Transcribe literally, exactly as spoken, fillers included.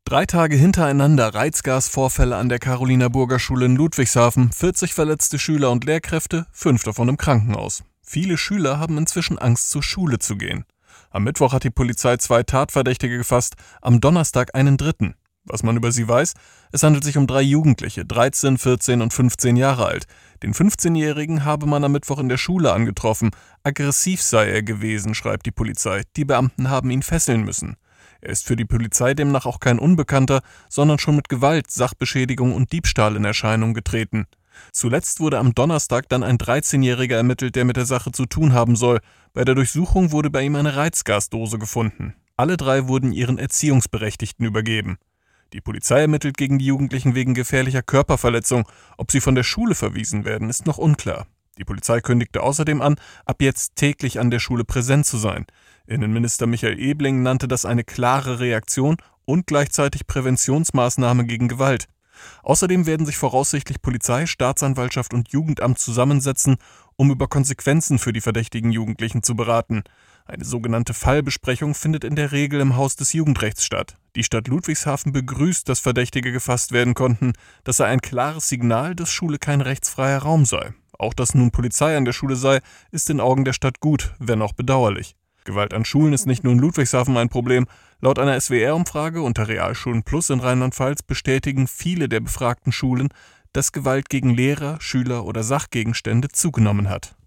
Drei Tage hintereinander Reizgasvorfälle an der Carolina-Burger Schule in Ludwigshafen, vierzig verletzte Schüler und Lehrkräfte, fünf davon im Krankenhaus. Viele Schüler haben inzwischen Angst, zur Schule zu gehen. Am Mittwoch hat die Polizei zwei Tatverdächtige gefasst, am Donnerstag einen dritten. Was man über sie weiß: Es handelt sich um drei Jugendliche, dreizehn, vierzehn und fünfzehn Jahre alt. Den fünfzehnjährigen habe man am Mittwoch in der Schule angetroffen. Aggressiv sei er gewesen, schreibt die Polizei. Die Beamten haben ihn fesseln müssen. Er ist für die Polizei demnach auch kein Unbekannter, sondern schon mit Gewalt, Sachbeschädigung und Diebstahl in Erscheinung getreten. Zuletzt wurde am Donnerstag dann ein dreizehnjähriger ermittelt, der mit der Sache zu tun haben soll. Bei der Durchsuchung wurde bei ihm eine Reizgasdose gefunden. Alle drei wurden ihren Erziehungsberechtigten übergeben. Die Polizei ermittelt gegen die Jugendlichen wegen gefährlicher Körperverletzung. Ob sie von der Schule verwiesen werden, ist noch unklar. Die Polizei kündigte außerdem an, ab jetzt täglich an der Schule präsent zu sein. Innenminister Michael Ebling nannte das eine klare Reaktion und gleichzeitig Präventionsmaßnahme gegen Gewalt. Außerdem werden sich voraussichtlich Polizei, Staatsanwaltschaft und Jugendamt zusammensetzen, um über Konsequenzen für die verdächtigen Jugendlichen zu beraten. Eine sogenannte Fallbesprechung findet in der Regel im Haus des Jugendrechts statt. Die Stadt Ludwigshafen begrüßt, dass Verdächtige gefasst werden konnten. Das sei ein klares Signal, dass Schule kein rechtsfreier Raum sei. Auch dass nun Polizei an der Schule sei, ist in Augen der Stadt gut, wenn auch bedauerlich. Gewalt an Schulen ist nicht nur in Ludwigshafen ein Problem. Laut einer S W R-Umfrage unter Realschulen Plus in Rheinland-Pfalz bestätigen viele der befragten Schulen, dass Gewalt gegen Lehrer, Schüler oder Sachgegenstände zugenommen hat.